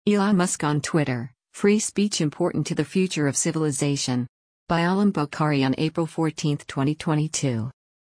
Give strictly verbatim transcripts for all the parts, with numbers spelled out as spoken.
Elon Musk on Twitter, free speech important to the future of civilization. By Alam Bokhari on April fourteenth, twenty twenty-two.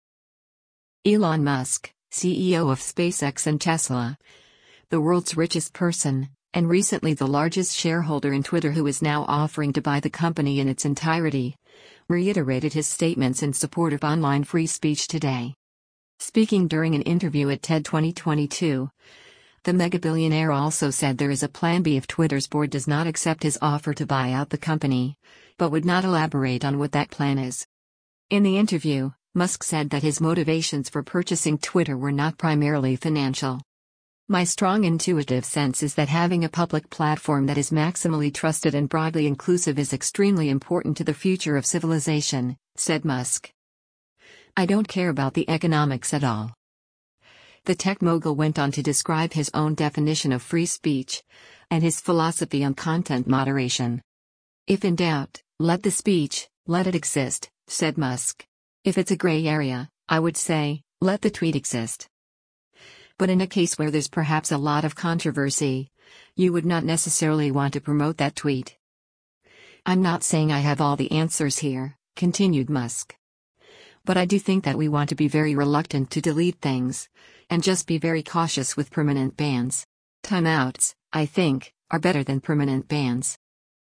Elon Musk, C E O of SpaceX and Tesla, the world's richest person, and recently the largest shareholder in Twitter, who is now offering to buy the company in its entirety, reiterated his statements in support of online free speech today. Speaking during an interview at TED twenty twenty-two, the mega-billionaire also said there is a plan B if Twitter's board does not accept his offer to buy out the company, but would not elaborate on what that plan is. In the interview, Musk said that his motivations for purchasing Twitter were not primarily financial. "My strong intuitive sense is that having a public platform that is maximally trusted and broadly inclusive is extremely important to the future of civilization," said Musk. "I don't care about the economics at all." The tech mogul went on to describe his own definition of free speech and his philosophy on content moderation. "If in doubt, let the speech, let it exist," said Musk. "If it's a gray area, I would say, let the tweet exist. But in a case where there's perhaps a lot of controversy, you would not necessarily want to promote that tweet." "I'm not saying I have all the answers here," continued Musk. "But I do think that we want to be very reluctant to delete things, and just be very cautious with permanent bans. Timeouts, I think, are better than permanent bans.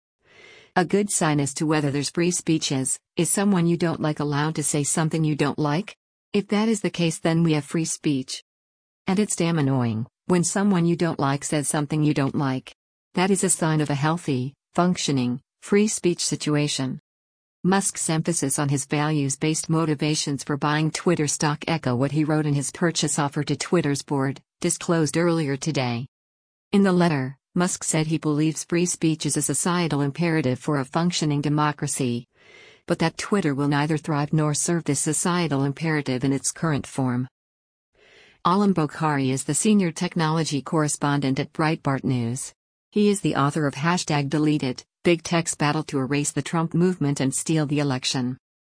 A good sign as to whether there's free speech is, is someone you don't like allowed to say something you don't like? If that is the case, then we have free speech. And it's damn annoying when someone you don't like says something you don't like. That is a sign of a healthy, functioning, free speech situation." Musk's emphasis on his values-based motivations for buying Twitter stock echo what he wrote in his purchase offer to Twitter's board, disclosed earlier today. In the letter, Musk said he believes free speech is a societal imperative for a functioning democracy, but that Twitter will neither thrive nor serve this societal imperative in its current form. Alam Bokhari is the senior technology correspondent at Breitbart News. He is the author of Hashtag Deleted, Big Tech's Battle to Erase the Trump Movement and Steal the Election.